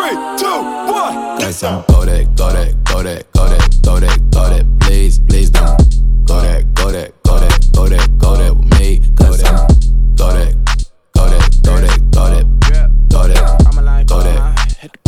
3, 2, 1. Got some Kodak, Kodak, Kodak, Kodak, Kodak, Kodak. Please, please don't. Kodak, Kodak, Kodak, Kodak, Kodak with me. Got some Kodak, Kodak, Kodak, Kodak, Kodak, Kodak,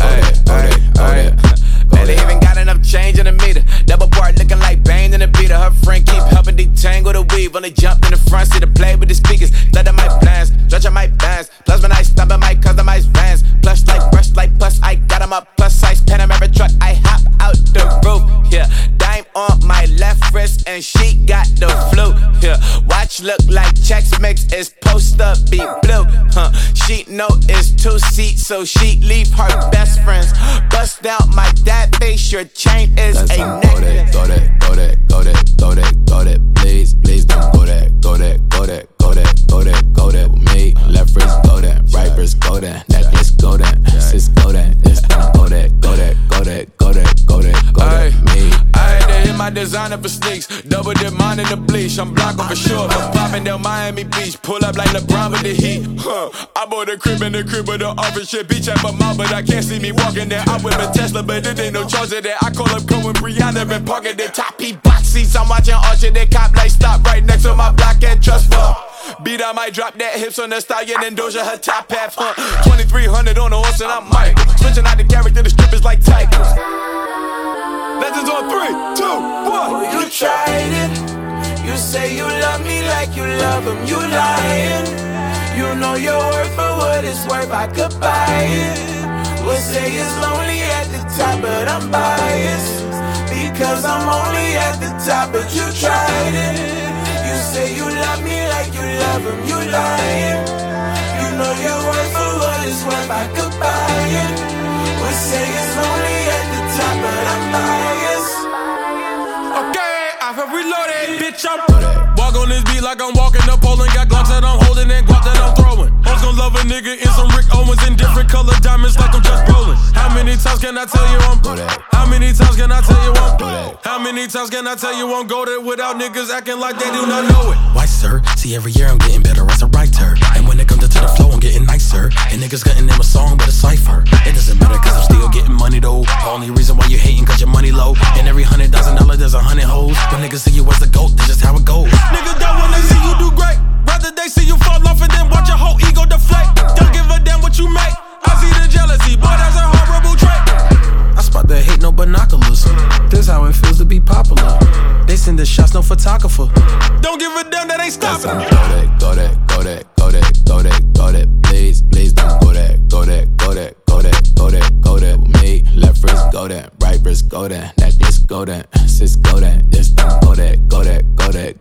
Kodak. Barely even got enough change in the meter. Double part looking like Bane in the beater. Her friend keep helping detangle the weave. Only jumped in the front seat to play with the speakers. Let my plans, stretch on my bands. Plus when I stumble, my customize vans. Plush like brush like plus, I got 'em up plus size Panamera truck. I hop out the roof. Yeah, dime on my left wrist and she got the flu. Yeah, watch look like Chex Mix is post up be blue. She know it's 2 seats, so she leave her best friends. Bust out my dad face, your chain is got a necklace. Kodak, Kodak, Kodak, Kodak, Kodak. Please, please don't. Kodak, Kodak, Kodak, Kodak, Kodak, Kodak with me. Left wrist Kodak, right wrist Kodak, necklace Kodak, sis Kodak, this time Kodak, Kodak, Kodak, Kodak, Kodak, Kodak, me. I had to hit my designer for sneaks. Double dip mine in the bleach. I'm blocking for sure. I'm popping down Miami Beach. Pull up like LeBron with the heat. I bought a crib in the crib with the office shit. Beach at my mouth, but I can't see me walking there. I whip a Tesla, but it ain't no charge of that. I call up Cohen Brianna and parking the top P box seats. I'm watching Archer, they cop like stop right next to my block at Trust Fund. Beat, I might drop that hips on the stallion and Doja her top half, 2300 on the horse and I'm Mike. Switching out the character, the strippers like Tigers. Legends on 3, 2, 1. Well, you tried it. You say you love me like you love him. You lying. You know your worth for what it's worth. I could buy it. Would say it's lonely at the top, but I'm biased because I'm only at the top. But you tried it. You say you love me like you love him. You lying. You know your worth for what it's worth. I could buy it. Would say it's lonely at the top, but I'm biased. Okay, I have reloaded, bitch. I'm walk on this beat like I'm walking the pole and got glocks that I'm holding and guap that I'm throwing. Hoes gon' love a nigga in some Rick Owens in different color diamonds like I'm just rolling. How many times can I tell you I'm How many times can I tell you I'm How many times can I tell you I'm goated without niggas acting like they do not know it? Why, sir? See, every year I'm getting better as a writer. And when it comes to the flow, I'm getting nicer. And niggas getting them a song, but a cipher. It doesn't matter, cause I'm still getting money though. The only reason why you hating, cause your money low. And every $100,000, there's 100 hoes. When niggas see you as the GOAT, that's just how it goes. Niggas don't wanna see you do great. Rather they see you fall off and then watch your whole ego deflate. Don't give a damn what you make. I see the jealousy, boy, that's a horrible trait. I spot the hate, no binoculars. This how it feels to be popular. They send the shots, no photographer. Don't give a damn, that ain't stopping. Kodak, Kodak, Kodak, Kodak, Kodak, Kodak. Please, please don't. Kodak, Kodak, Kodak, Kodak, Kodak, Kodak with me. Left wrist Kodak, right wrist Kodak, necklace Kodak, sis Kodak, this time Kodak, Kodak, Kodak,